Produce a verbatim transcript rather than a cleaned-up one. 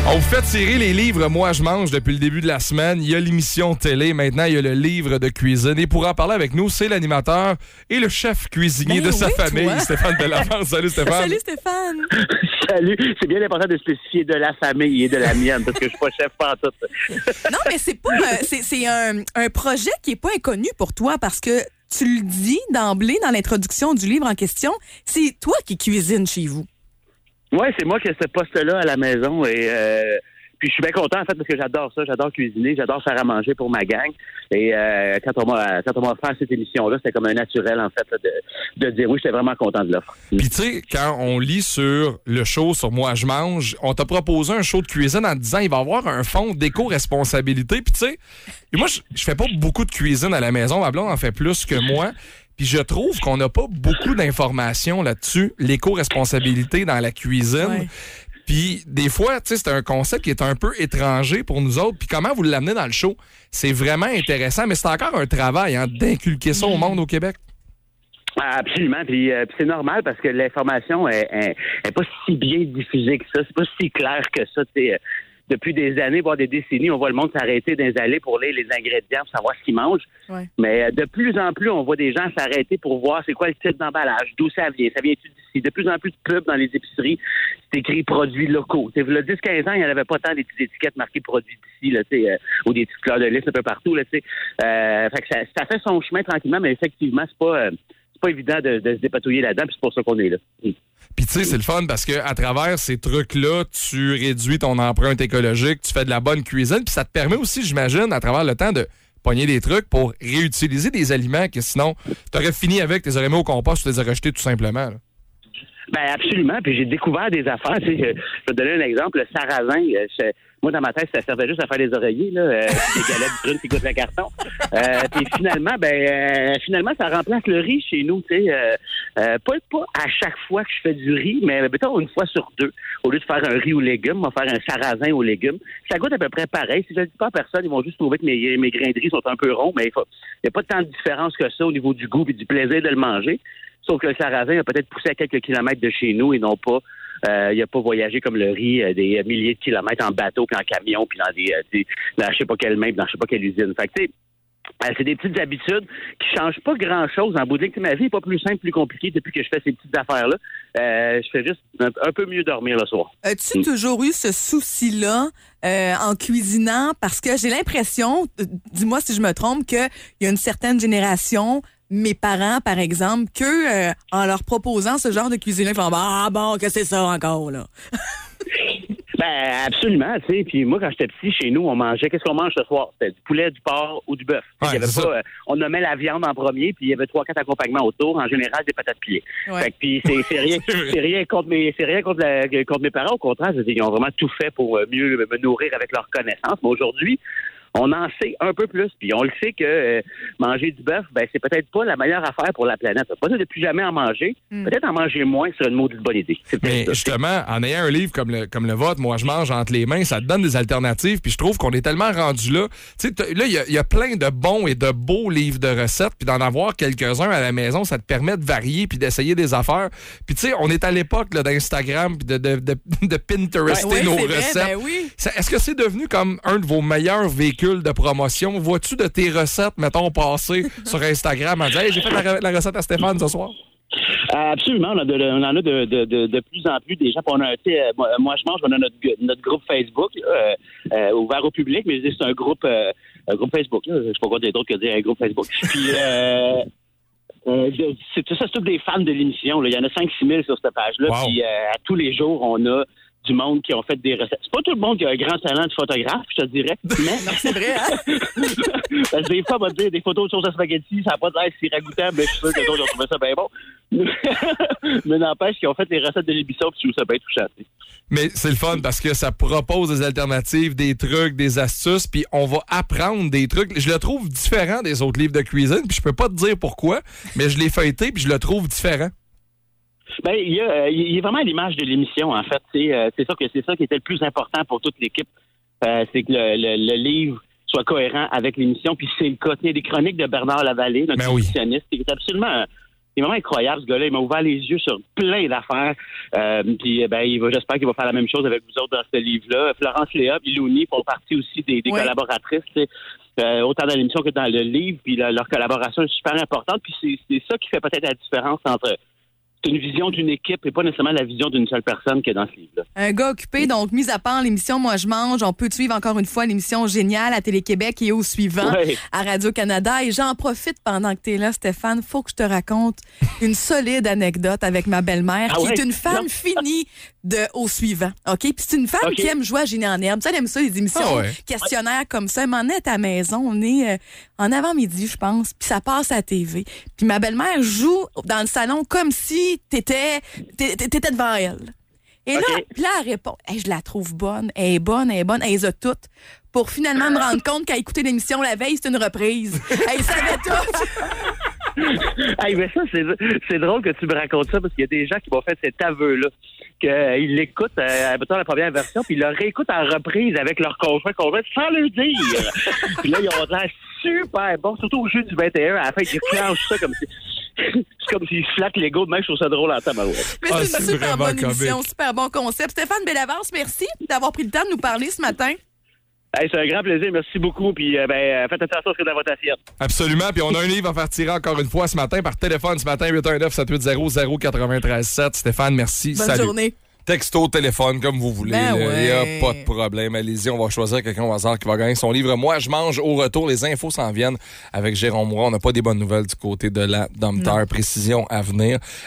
On vous fait tirer les livres Moi je mange depuis le début de la semaine. Il y a l'émission télé, maintenant il y a le livre de cuisine. Et pour en parler avec nous, c'est l'animateur et le chef cuisinier ben de oui, sa famille, toi. Stéphane Bellavance. Salut Stéphane. Salut Stéphane. Salut. C'est bien important de spécifier de la famille et de la mienne parce que je suis pas chef pantoute. Non, mais c'est pas euh, c'est, c'est un, un projet qui est pas inconnu pour toi parce que tu le dis d'emblée dans l'introduction du livre en question, c'est toi qui cuisines chez vous. Oui, c'est moi qui ai ce poste-là à la maison et euh, puis je suis bien content en fait parce que j'adore ça, j'adore cuisiner, j'adore faire à manger pour ma gang et euh, quand on m'a quand on m'a offert cette émission-là, c'était comme un naturel en fait de, de dire oui, j'étais vraiment content de l'offre. Puis tu sais, quand on lit sur le show sur Moi je mange, on t'a proposé un show de cuisine en te disant il va y avoir un fonds d'éco-responsabilité. Puis tu sais, moi je, je fais pas beaucoup de cuisine à la maison, ma blonde en fait plus que moi. Puis je trouve qu'on n'a pas beaucoup d'informations là-dessus, l'éco-responsabilité dans la cuisine. Ouais. Puis des fois, tu sais, c'est un concept qui est un peu étranger pour nous autres. Puis comment vous l'amenez dans le show, c'est vraiment intéressant, mais c'est encore un travail hein, d'inculquer ça au monde au Québec. Absolument, puis, euh, puis c'est normal parce que l'information est, est, est pas si bien diffusée que ça, c'est pas si clair que ça, tu sais. Depuis des années, voire des décennies, on voit le monde s'arrêter dans les allées pour lire les ingrédients, pour savoir ce qu'ils mangent. Ouais. Mais euh, de plus en plus, on voit des gens s'arrêter pour voir c'est quoi le type d'emballage, d'où ça vient, ça vient-tu d'ici. De plus en plus de pubs dans les épiceries, c'est écrit produits locaux. T'sais, il y a dix à quinze ans, il n'y en avait pas tant des petites étiquettes marquées produits d'ici, là, euh, ou des petites fleurs de lys un peu partout. Là, euh, fait que ça, ça fait son chemin tranquillement, mais effectivement, c'est pas, euh, c'est pas évident de, de se dépatouiller là-dedans, puis c'est pour ça qu'on est là. Mm. Puis tu sais, c'est le fun parce que à travers ces trucs-là, tu réduis ton empreinte écologique, tu fais de la bonne cuisine, puis ça te permet aussi, j'imagine, à travers le temps de pogner des trucs pour réutiliser des aliments que sinon, t'aurais fini avec, t'es aurais mis au compost, tu les aurais jetés tout simplement. Là. Ben absolument. Puis j'ai découvert des affaires. Tu sais, je, je vais te donner un exemple. Le sarrasin, je, moi, dans ma tête, ça servait juste à faire des oreillers, là, euh, des galettes brunes qui goûtent le carton. Euh, puis finalement, ben euh, finalement, ça remplace le riz chez nous. Tu sais, euh, euh, pas, pas à chaque fois que je fais du riz, mais peut-être une fois sur deux. Au lieu de faire un riz aux légumes, on va faire un sarrasin aux légumes. Ça goûte à peu près pareil. Si je ne le dis pas à personne, ils vont juste trouver que mes, mes grains de riz sont un peu ronds, mais il n'y a pas tant de différence que ça au niveau du goût et du plaisir de le manger. Sauf que le sarrasin a peut-être poussé à quelques kilomètres de chez nous et non pas, euh, il n'a pas voyagé comme le riz euh, des milliers de kilomètres en bateau puis en camion puis dans des, euh, des dans je sais pas quelle main, dans je sais pas quelle usine. Fait que tu sais, euh, c'est des petites habitudes qui changent pas grand-chose en bout de ligne. Ma vie n'est pas plus simple, plus compliquée depuis que je fais ces petites affaires-là. Euh, je fais juste un, un peu mieux dormir le soir. As-tu Mm. toujours eu ce souci-là euh, en cuisinant? Parce que j'ai l'impression, euh, dis-moi si je me trompe, qu'il y a une certaine génération, mes parents, par exemple, que euh, en leur proposant ce genre de cuisine-là, ils font « Ah bon, que c'est ça encore, là? » Ben absolument, tu sais. Puis moi, quand j'étais petit, chez nous, on mangeait. Qu'est-ce qu'on mange ce soir? C'était du poulet, du porc ou du bœuf. Ouais, il y avait c'est pas. Euh, on nommait la viande en premier, puis il y avait trois, quatre accompagnements autour. En général, des patates pilées. Ouais. Fait que puis c'est, c'est rien, c'est rien contre mes, c'est rien contre, la, contre mes parents. Au contraire, c'est, ils ont vraiment tout fait pour mieux me nourrir avec leurs connaissances. Mais aujourd'hui, on en sait un peu plus, puis on le sait que euh, manger du bœuf, ben c'est peut-être pas la meilleure affaire pour la planète. Pas de plus jamais en manger, mm. peut-être en manger moins serait une maudite bonne idée. C'est Mais ça. justement, en ayant un livre comme le, comme le vôtre, Moi je mange entre les mains, ça te donne des alternatives, puis je trouve qu'on est tellement rendu là. Tu sais, là, il y, y a plein de bons et de beaux livres de recettes, puis d'en avoir quelques-uns à la maison, ça te permet de varier puis d'essayer des affaires. Puis tu sais, on est à l'époque là, d'Instagram puis de, de, de, de Pinterester Ouais, nos c'est vrai, recettes. ben oui. Ça, est-ce que c'est devenu comme un de vos meilleurs véhicules de promotion? Vois-tu de tes recettes, mettons, passer sur Instagram en disant hey, j'ai fait la, la recette à Stéphane ce soir? Euh, absolument, on, a de, on en a de, de, de, de plus en plus des gens. On a, euh, moi, moi, je mange, on a notre, notre groupe Facebook là, euh, ouvert au public, mais c'est un groupe, euh, un groupe Facebook. Là, je sais pas quoi d'autre que dire un groupe Facebook. Puis, euh, euh, c'est tout ça, c'est tous des fans de l'émission. Là. Il y en a cinq six mille sur cette page-là. Wow. Puis, euh, à tous les jours, on a du monde qui ont fait des recettes. C'est pas tout le monde qui a un grand talent de photographe, je te dirais, mais... C'est vrai, hein? Parce que des fois, on va te dire des photos de sauce à spaghetti, ça n'a pas l'air si ragoûtant, mais je suis sûr que les autres ont trouvé ça bien bon. Mais n'empêche qu'ils ont fait les recettes de l'émission, puis je trouve ça bien touchant. Mais c'est le fun parce que ça propose des alternatives, des trucs, des astuces, puis on va apprendre des trucs. Je le trouve différent des autres livres de cuisine, puis je peux pas te dire pourquoi, mais je l'ai feuilleté, puis je le trouve différent. Ben, il y a, il y a vraiment l'image de l'émission, en fait. C'est, euh, c'est ça que c'est ça qui était le plus important pour toute l'équipe. Euh, c'est que le, le, le livre soit cohérent avec l'émission. Puis c'est le cas. Il y a des chroniques de Bernard Lavallée, notre ben oui. nutritionniste, qui est absolument est vraiment incroyable, ce gars-là. Il m'a ouvert les yeux sur plein d'affaires. Euh, puis, ben, il va, j'espère qu'il va faire la même chose avec vous autres dans ce livre-là. Florence Léa et Louni font partie aussi des, des oui. collaboratrices, tu sais. Euh, autant dans l'émission que dans le livre, puis la, leur collaboration est super importante, puis c'est, c'est ça qui fait peut-être la différence entre une vision d'une équipe et pas nécessairement la vision d'une seule personne qui est dans ce livre-là. Un gars occupé, donc, mis à part l'émission Moi je mange, on peut suivre encore une fois l'émission Géniale à Télé-Québec et au suivant Oui. à Radio-Canada. Et j'en profite pendant que tu es là, Stéphane, faut que je te raconte une solide anecdote avec ma belle-mère, Ah qui ouais? est une fan Non. finie de Au suivant. OK? Puis c'est une femme OK. qui aime jouer à Génie en herbe. Tu sais, elle aime ça, les émissions Ah ouais. questionnaires comme ça. Elle m'en est à la maison. On est euh, en avant-midi, je pense. Puis ça passe à la T V. Puis ma belle-mère joue dans le salon comme si t'étais, t'étais, t'étais devant elle. Et là, OK. puis là, elle répond, hey, je la trouve bonne, elle est bonne, elle est bonne, elle les a toutes. Pour finalement me rendre compte qu'elle a écouté l'émission la veille, c'est une reprise. Elle savait tout. Hey, mais ça, c'est, c'est drôle que tu me racontes ça parce qu'il y a des gens qui m'ont fait cet aveu-là. Qu'ils l'écoutent, euh, mettons la première version, puis ils le réécoutent en reprise avec leur conjoint, conjoint sans le dire. Puis là, ils ont l'air super bons, surtout au jeu du vingt et un. À la fin, ils clenchent ça comme si. C'est comme s'ils se flattent l'ego, de même, je trouve ça drôle en tabarouette. Mais Ah, c'est c'est une super vraiment bonne émission, comique. super bon concept. Stéphane Bellavance, merci d'avoir pris le temps de nous parler ce matin. Hey, c'est un grand plaisir, merci beaucoup. Puis euh, ben, euh, faites attention à ce que dans votre assiette. Absolument. Puis on a un livre à faire tirer encore une fois ce matin par téléphone ce matin, huit un neuf, sept huit zéro, zéro neuf trois sept. Stéphane, merci. Bonne Salut. journée. Texto, téléphone, comme vous voulez. Ben Il n'y ouais. a pas de problème. Allez-y, on va choisir quelqu'un au hasard qui va gagner son livre. Moi, je mange au retour. Les infos s'en viennent avec Jérôme Roy. On n'a pas des bonnes nouvelles du côté de la Dompteur. Précision à venir.